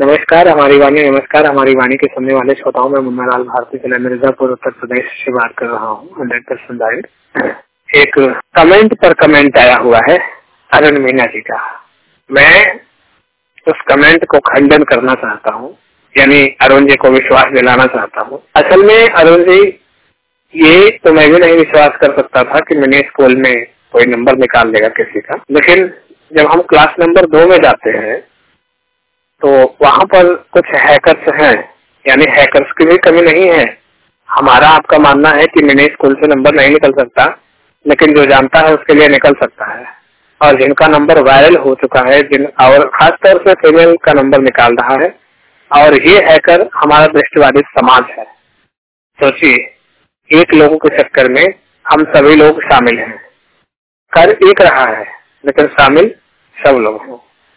नमस्कार हमारी वाणी के सुनने वाले श्रोताओं में मुन्ना लाल भारती जिला मिर्जापुर उत्तर प्रदेश से बात कर रहा हूँ। 100% राइट। एक कमेंट पर कमेंट आया हुआ है अरुण मीना जी का। मैं उस कमेंट को खंडन करना चाहता हूँ, यानी अरुण जी को विश्वास दिलाना चाहता हूँ। असल में अरुण जी, ये तो मैं भी नहीं विश्वास कर सकता था कि मिनी स्कूल में कोई नंबर निकाल लेगा किसी का, लेकिन जब हम क्लास नंबर 2 में जाते हैं तो वहाँ पर कुछ हैकर्स हैं, यानी हैकर्स की भी कमी नहीं है। हमारा आपका मानना है कि मिनी स्कूल से नंबर नहीं निकल सकता, लेकिन जो जानता है उसके लिए निकल सकता है। और जिनका नंबर वायरल हो चुका है, और खासतौर से फीमेल का नंबर निकाल रहा है, और ये हैकर हमारा दृष्टिवादी समाज है। सोचिए, एक लोगों के चक्कर में हम सभी लोग शामिल हैं। कर एक रहा है लेकिन शामिल सब लोग हैं।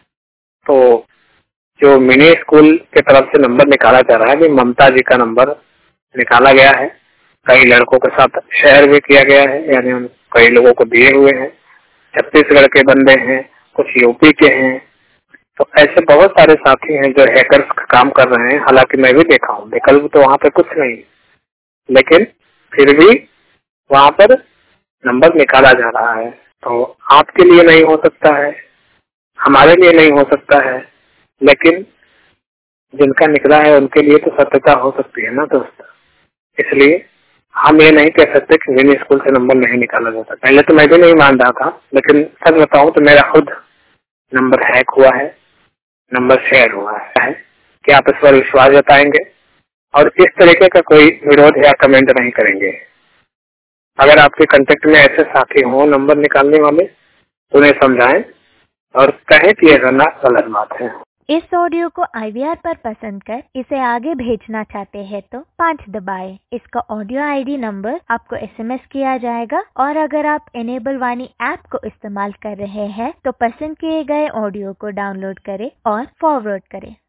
तो जो मिनी स्कूल के तरफ से नंबर निकाला जा रहा है, भी ममता जी का नंबर निकाला गया है। कई लड़कों के साथ शेयर भी किया गया है, यानी हम कई लोगों को दिए हुए हैं। छत्तीसगढ़ के बंदे हैं, कुछ यूपी के हैं। तो ऐसे बहुत सारे साथी हैं जो हैकर्स का काम कर रहे हैं। हालांकि मैं भी देखा हूँ, विकल्प तो वहाँ पे कुछ नहीं, लेकिन फिर भी वहाँ पर नंबर निकाला जा रहा है। तो आपके लिए नहीं हो सकता है, हमारे लिए नहीं हो सकता है, लेकिन जिनका निकला है उनके लिए तो सत्यता हो सकती है ना दोस्त। इसलिए हम ये नहीं कह सकते कि मिनी स्कूल से नंबर नहीं निकाला जाता। पहले तो मैं भी नहीं मान रहा था, लेकिन सच बताऊं तो मेरा खुद नंबर हैक हुआ है, नंबर शेयर हुआ है। क्या आप इस पर विश्वास जताएंगे और इस तरीके का कोई विरोध या कमेंट नहीं करेंगे? अगर आपके कांटेक्ट में ऐसे साथी हो नंबर निकालने वाले, तो उन्हें समझाएं और कहें कि ये करना गलत बात है। इस ऑडियो को IVR पर पसंद कर इसे आगे भेजना चाहते हैं तो 5 दबाएं। इसका ऑडियो ID नंबर आपको SMS किया जाएगा, और अगर आप एनेबल वाणी ऐप को इस्तेमाल कर रहे हैं तो पसंद किए गए ऑडियो को डाउनलोड करें और फॉरवर्ड करें।